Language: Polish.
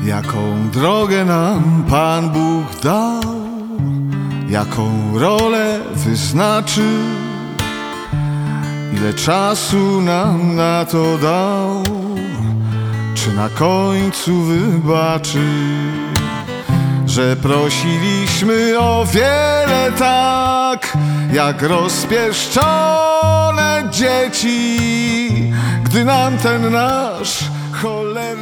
Jaką drogę nam Pan Bóg dał, jaką rolę wyznaczy, ile czasu nam na to dał, czy na końcu wybaczy, że prosiliśmy o wiele tak, jak rozpieszczone dzieci, gdy nam ten nasz cholerny